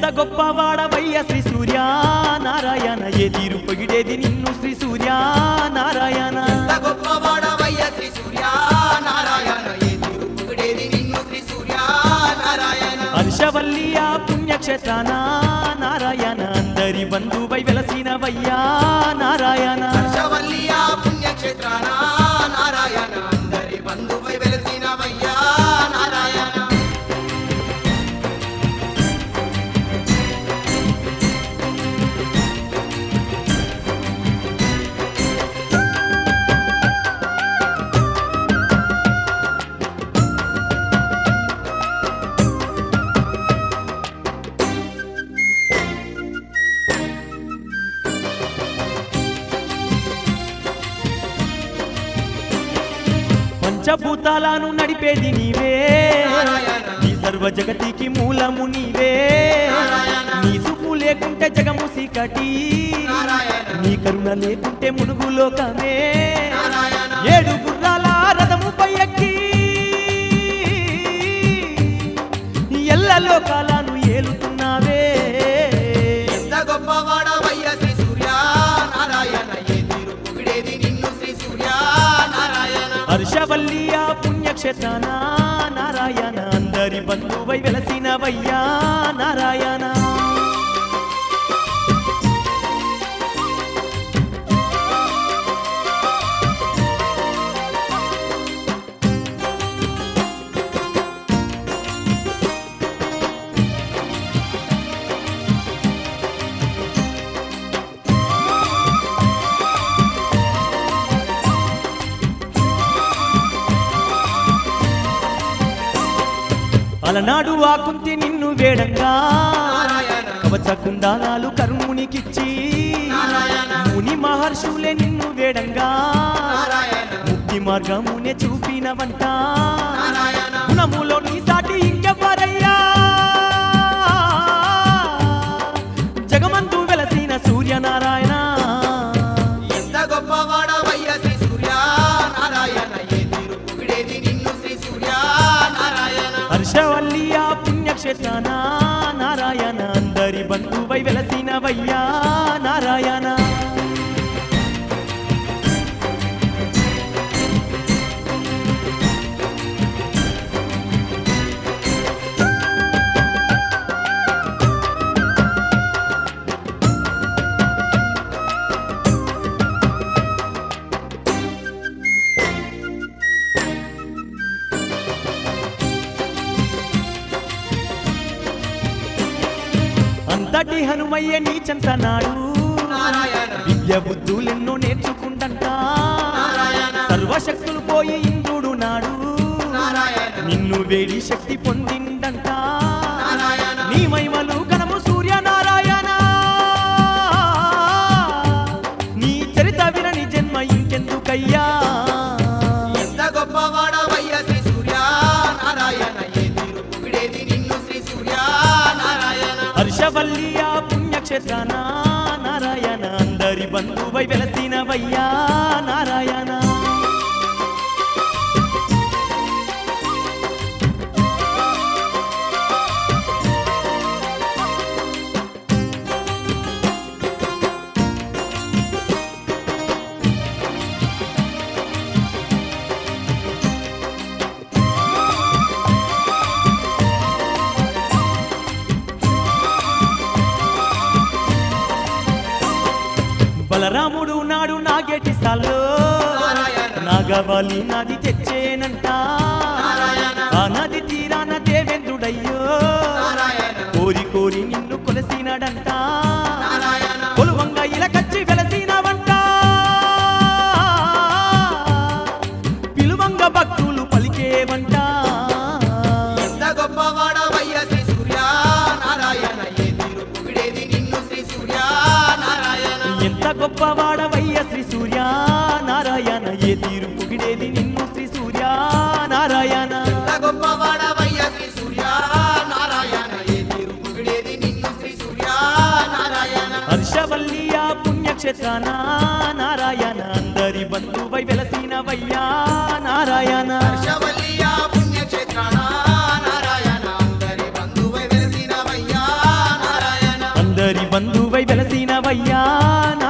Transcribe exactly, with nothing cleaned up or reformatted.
గొప్పవాడవయ్య శ్రీ సూర్య నారాయణ ఏ తీరు పొగిడేది నిన్ను శ్రీ సూర్య నారాయణ ఎంత గొప్పవాడవయ్య శ్రీ సూర్య నారాయణ ఏ తీరు పొగిడేది నిన్ను శ్రీ సూర్య నారాయణ హర్షవల్లియ పుణ్యక్షేత్రాన నారాయణ అందరి బంధువై వెలసినవయ్యా నారాయణ హర్షవల్లియ పుణ్యక్షేత్రాన నారాయణ అందరి బంధువై వెలసినవయ్యా నారాయణ పంచభూతాలను నడిపేది నీవే నీ సర్వ జగతికి మూలము నీవే నీ సుపు లేకుంటే జగము సీకటి నీ కరుణ లేకుంటే మునుగు లోకమే ఏడు గుర్రాల రథముపై ఎక్కి ఎల్ల లోకాలను ఏలుతున్నావే ఎంత గొప్పవాడవయ్య శ్రీ సూర్య నారాయణ ఏ తీరు పొగిడేది నిన్ను శ్రీ సూర్య నారాయణ హర్షవల్లియ పుణ్యక్షేత్రాన నారాయణ అందరి బంధువై వెలసినవయ్యా నారాయణ అలనాడు ఆకుంతి నిన్ను వేడంగా కవచ కుండాలాలు కర్మునికిచ్చి ముని మహర్షులే నిన్ను వేడంగా ముక్తి మార్గమునే చూపినవంట గుణములో నీ సాటి ఇంకెవ్వరయ్యా జగమంతు వెలసిన సూర్యనారాయణ ఎంత గొప్పవాడవయ్య శ్రీ సూర్య నారాయణ ఏ తీరు పొగిడేది నిన్ను శ్రీ సూర్య నారాయణ హర్షవల్లియ పుణ్యక్షేత్రాన నారాయణ అందరి బంధువై వెలసినవయ్యా నారాయణ అంతటి హనుమయ్య నీ చెంతనాడు విద్య బుద్ధులెన్నో నేర్చుకుంటంట సర్వశక్తులు పోయి ఇంద్రుడు నాడు నిన్ను వేడి శక్తి పొందిందంట నీ మహిమలు గణము సూర్యనారాయణ నీ చరిత వినని జన్మ ఇంకెందుకయ్యా ఎంత గొప్పవాడవయ్య శ్రీ సూర్య నారాయణ ఏ తీరు పొగిడేది నిన్ను శ్రీ సూర్య నారాయణ హర్షవల్లియ పుణ్యక్షేత్రాన నారాయణ అందరి బంధువై వెలసినవయ్యా నారాయణ బలరాముడు నాడు నాగేటి సాల్లో నాగవాలి నది తెచ్చేనంట ఆ నది తీరాన దేవేంద్రుడయ్యో కోరి కోరి నిన్ను కొలసినాడంట కొలువంగా ఇలకచ్చి వెలసినవంట పిలువంగ భక్తులు పలికేవంట ఎంత గొప్పవాడవయ్య శ్రీ సూర్య నారాయణ ఏ తీరు పొగిడేది నిన్ను శ్రీ సూర్య నారాయణ ఎంత గొప్పవాడవయ్య శ్రీ సూర్య నారాయణ ఏ తీరు పొగిడేది నిన్ను శ్రీ సూర్య నారాయణ ఎంత గొప్పవాడవయ్య శ్రీ సూర్య నారాయణ ఏ తీరు పొగిడేది నిన్ను శ్రీ సూర్య నారాయణ హర్షవల్లియ పుణ్యక్షేత్రాన నారాయణ అందరి బంధువై వెలసినవయ్యా నారాయణ హర్షవల్లియ పుణ్యక్షేత్రాన నారాయణ అందరి బంధువై వెలసినవయ్యా నారాయణ వెలసినవయ్యా